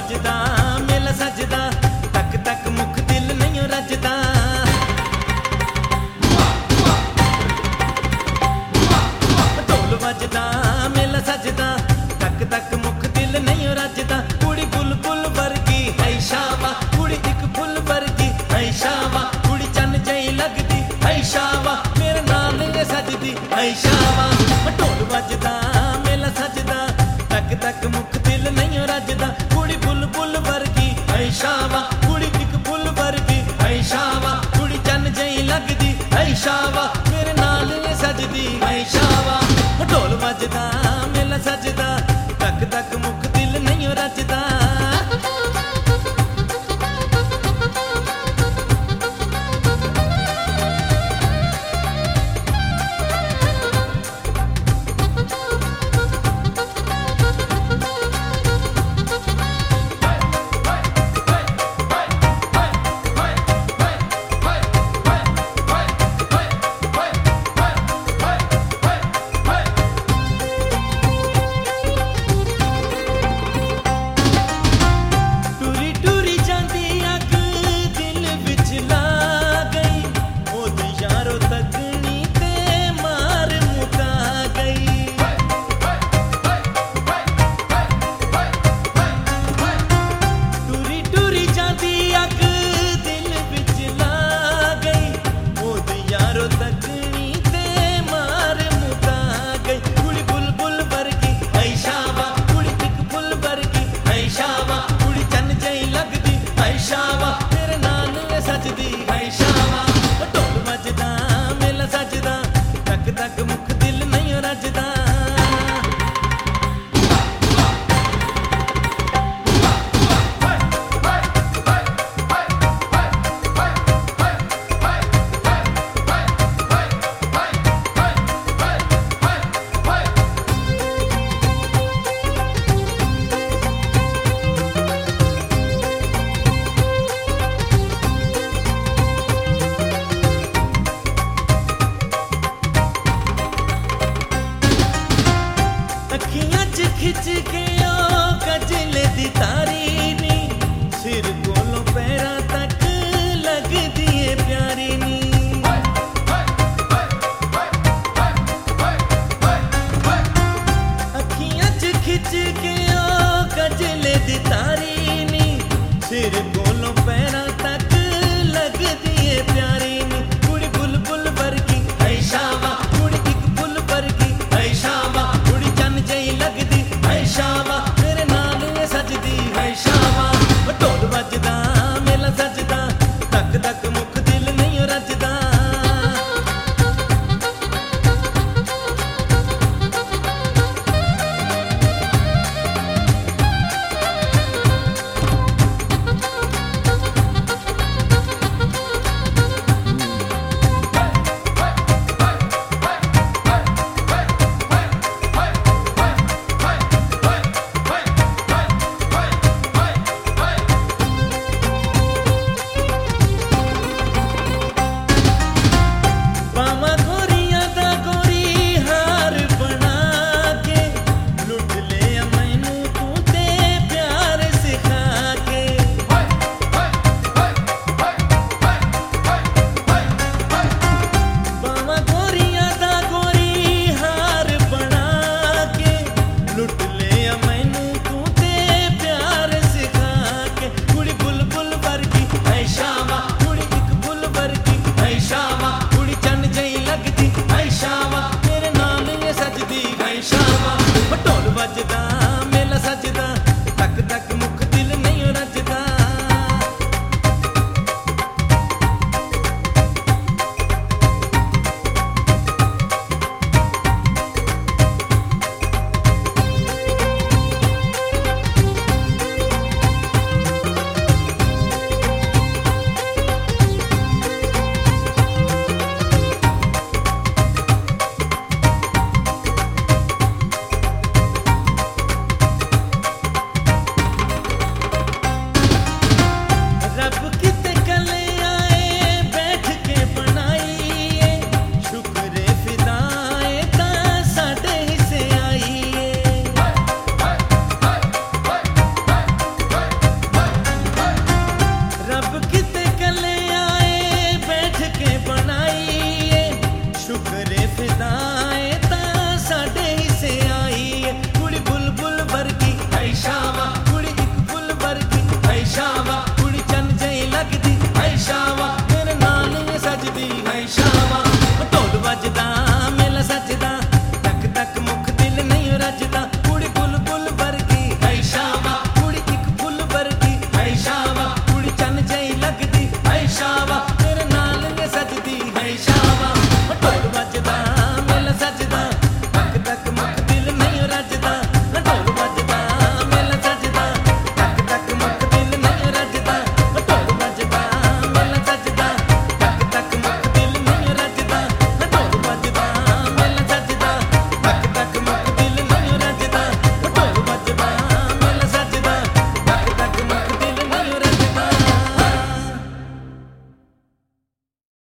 ਵੱਜਦਾ ਮੇਲਾ ਸਜਦਾ ਤੱਕ ਤੱਕ ਮੁਖ ਦਿਲ ਨਹੀਂ ਰੱਜਦਾ ਢੋਲ ਵੱਜਦਾ ਮੇਲਾ ਸਜਦਾ ਤੱਕ ਤੱਕ ਮੁਖ ਦਿਲ ਨਹੀਂ ਰੱਜਦਾ ਕੁੜੀ ਬੁਲਬੁਲ ਵਰਗੀ ਹੈ ਸ਼ਾਵਾ ਕੁੜੀ ਇੱਕ ਫੁੱਲ ਵਰਗੀ ਹੈ ਸ਼ਾਵਾ ਕੁੜੀ ਚੰਨ ਜਿਹੀ ਲੱਗਦੀ ਹੈ ਸ਼ਾਵਾ ਮੇਰੇ ਨਾਲ ਇਹ ਸਜਦੀ ਹੈ ਸ਼ਾਵਾ ਢੋਲ ਵੱਜਦਾ ਮੇਲਾ ਸਜਦਾ तक तक मुख दिल नहीं रजदा कुड़ी बुलबुल वर्गी है शावा कुड़ी एक फुल वर्गी है शावा कुड़ी चन्न जही लगदी है शावा मेरे नाल सजदी है शावा ढोल वजदा मेला सजदा तक तक मुख दिल नहीं रजदा